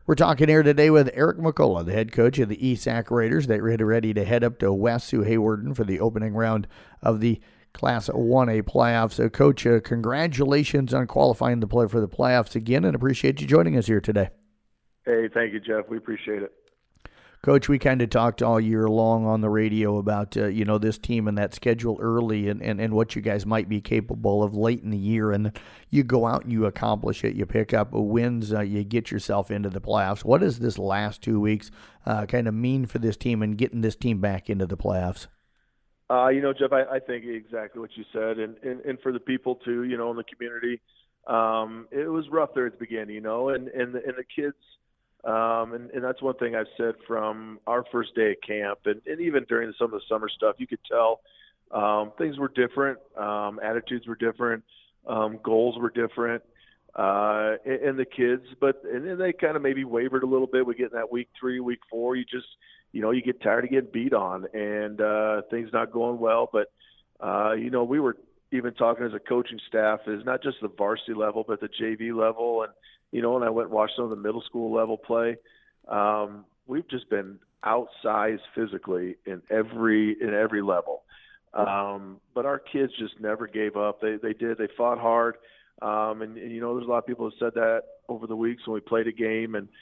We're talking here today with Eric McCullough, the head coach of the ESAC Raiders. They're ready to head up to West-Sioux Hawarden for the opening round of the Class 1A playoffs. So, Coach, congratulations on qualifying to play for the playoffs again, and appreciate you joining us here today. Hey, thank you, Jeff. We appreciate it. Coach, we kind of talked all year long on the radio about, this team and that schedule early and what you guys might be capable of late in the year. And you go out and you accomplish it. You pick up wins. You get yourself into the playoffs. What does this last 2 weeks kind of mean for this team and getting this team back into the playoffs? Jeff, I think exactly what you said. And for the people, too, in the community, it was rough there at the beginning, and the kids – and that's one thing I've said from our first day at camp and even during some of the summer stuff, you could tell things were different, attitudes were different, goals were different, and the kids, and they kind of maybe wavered a little bit. We get in that week 3, week 4, you just, you get tired of getting beat on and things not going well. But, we were even talking as a coaching staff is not just the varsity level, but the JV level. And I went and watched some of the middle school level play. We've just been outsized physically in every level. But our kids just never gave up. They fought hard. And there's a lot of people who said that over the weeks when we played a game, and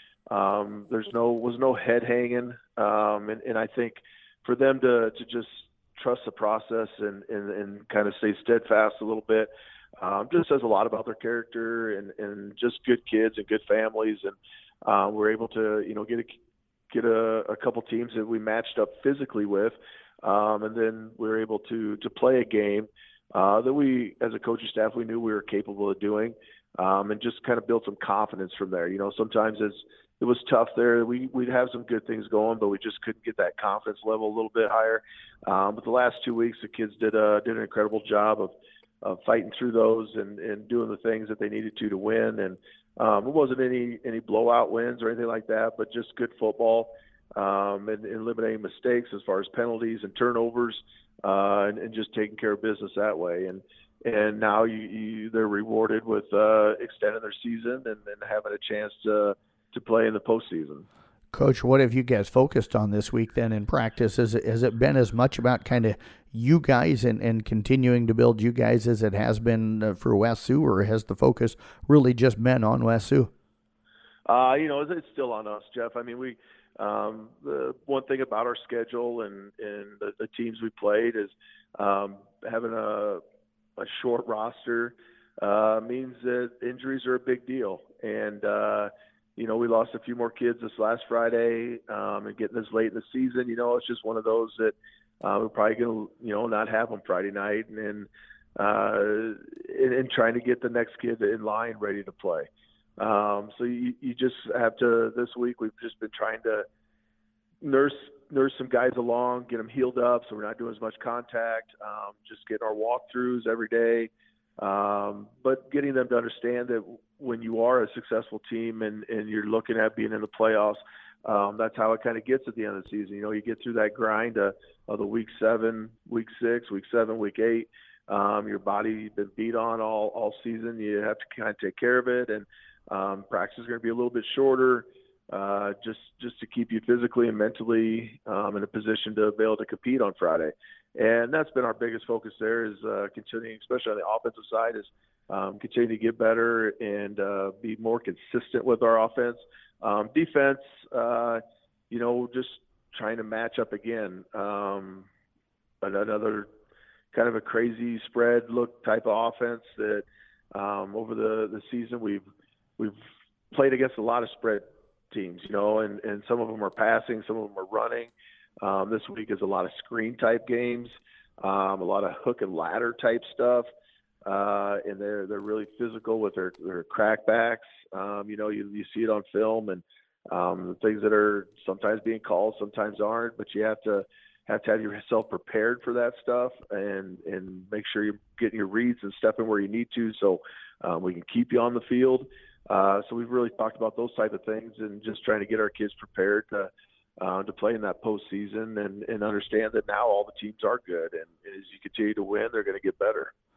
was no head hanging. And I think for them to just trust the process and kind of stay steadfast a little bit, just says a lot about their character and just good kids and good families. And we're able to, get a couple teams that we matched up physically with. And then we were able to play a game that we, as a coaching staff, we knew we were capable of doing, and just kind of built some confidence from there. Sometimes it was tough there. We'd have some good things going, but we just couldn't get that confidence level a little bit higher. But the last 2 weeks, the kids did an incredible job of fighting through those and doing the things that they needed to win. And it wasn't any blowout wins or anything like that, but just good football, and eliminating mistakes as far as penalties and turnovers, and just taking care of business that way. And now they're rewarded with extending their season and having a chance to play in the postseason. Coach, what have you guys focused on this week then in practice? Has it been as much about kind of you guys and continuing to build you guys as it has been for West-Sioux, or has the focus really just been on West-Sioux? It's still on us, Jeff. I mean, the one thing about our schedule and the teams we played is having a short roster means that injuries are a big deal. And, we lost a few more kids this last Friday, and getting this late in the season, it's just one of those that we're probably going to, not have them Friday night and trying to get the next kid in line ready to play. So you just have to, this week, we've just been trying to nurse some guys along, get them healed up so we're not doing as much contact, just getting our walkthroughs every day. But getting them to understand that when you are a successful team and you're looking at being in the playoffs, that's how it kind of gets at the end of the season. You get through that grind of the week 7, week 6, week 7, week 8. Your body's been beat on all season. You have to kind of take care of it, and practice is going to be a little bit shorter, just to keep you physically and mentally in a position to be able to compete on Friday. And that's been our biggest focus there is continuing, especially on the offensive side, is continue to get better and be more consistent with our offense. Defense, just trying to match up again. Another kind of a crazy spread look type of offense that over the season we've played against a lot of spread teams, and some of them are passing, some of them are running. This week is a lot of screen type games, a lot of hook and ladder type stuff. And they're really physical with their crackbacks. You see it on film, and the things that are sometimes being called, sometimes aren't, but you have to have yourself prepared for that stuff and make sure you're getting your reads and stepping where you need to, so we can keep you on the field. So we've really talked about those type of things and just trying to get our kids prepared to play in that postseason and understand that now all the teams are good, and as you continue to win, they're going to get better.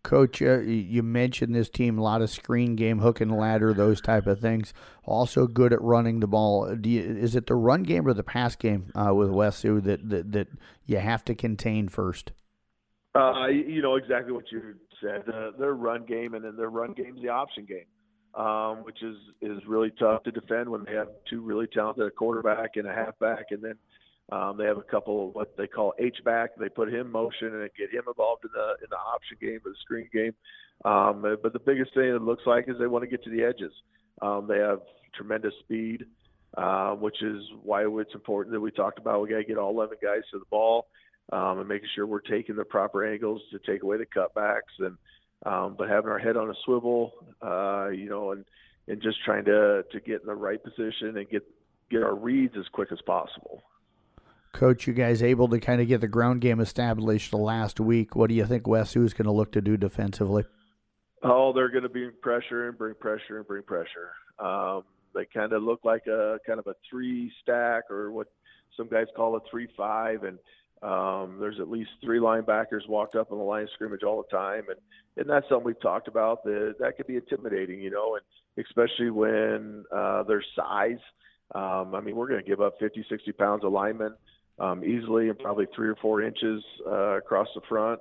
Coach, you mentioned this team, a lot of screen game, hook and ladder, those type of things. Also good at running the ball. Is it the run game or the pass game with WESU that you have to contain first? You know exactly what you said. Their run game, and then their run game's the option game, which is really tough to defend when they have two really talented, a quarterback and a halfback, and then they have a couple of what they call H-back. They put him in motion and get him involved in the option game or the screen game. But the biggest thing it looks like is they want to get to the edges. They have tremendous speed, which is why it's important that we talked about. We got to get all 11 guys to the ball and making sure we're taking the proper angles to take away the cutbacks, and but having our head on a swivel, you know, and just trying to get in the right position and get our reads as quick as possible. Coach, you guys able to kind of get the ground game established the last week. What do you think WESU is going to look to do defensively? Oh, they're going to bring pressure and bring pressure and bring pressure. They kind of look like a kind of a 3-stack, or what some guys call a 3-5, and there's at least 3 linebackers walked up on the line of scrimmage all the time, and that's something we've talked about. That could be intimidating, you know, and especially when there's size. I mean, we're going to give up 50, 60 pounds of linemen easily, and probably 3 or 4 inches across the front,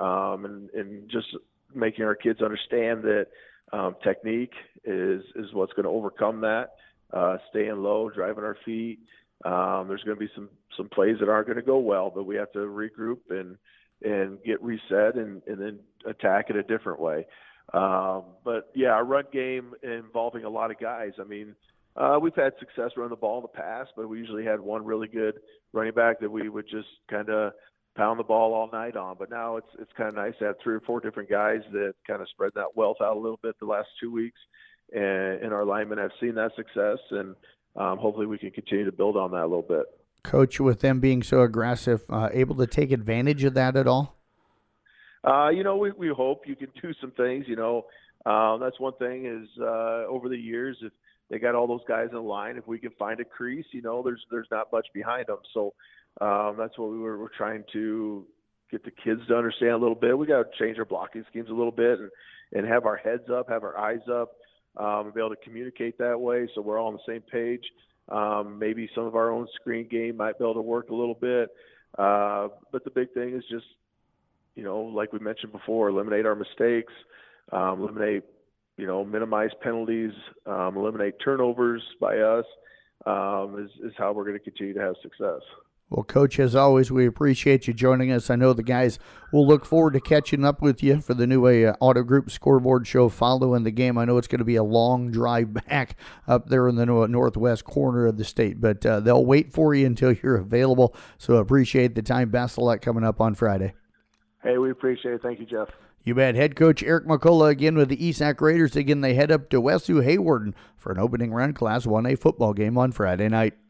and just making our kids understand that technique is what's going to overcome that. Staying low, driving our feet. There's going to be some plays that aren't going to go well, but we have to regroup and get reset and then attack it a different way. But yeah, our run game involving a lot of guys. I mean, we've had success running the ball in the past, but we usually had one really good running back that we would just kind of pound the ball all night on. But now it's kind of nice to have 3 or 4 different guys that kind of spread that wealth out a little bit the last 2 weeks. And our linemen have seen that success, and hopefully we can continue to build on that a little bit. Coach, with them being so aggressive, able to take advantage of that at all? You know, we hope you can do some things. You know, that's one thing is over the years, if they got all those guys in line, if we can find a crease, you know, there's not much behind them. So that's what we're trying to get the kids to understand a little bit. We got to change our blocking schemes a little bit and have our heads up, have our eyes up, and be able to communicate that way so we're all on the same page. Maybe some of our own screen game might be able to work a little bit. But the big thing is just, you know, like we mentioned before, eliminate our mistakes, minimize penalties, eliminate turnovers by us, is how we're going to continue to have success. Well, Coach, as always, we appreciate you joining us. I know the guys will look forward to catching up with you for the new Auto Group Scoreboard Show following the game. I know it's going to be a long drive back up there in the northwest corner of the state, but they'll wait for you until you're available. So appreciate the time. Best of luck coming up on Friday. Hey, we appreciate it. Thank you, Jeff. You bet. Head coach Eric McCullough again with the ESAC Raiders. Again, they head up to WESU Hayward for an opening round Class 1A football game on Friday night.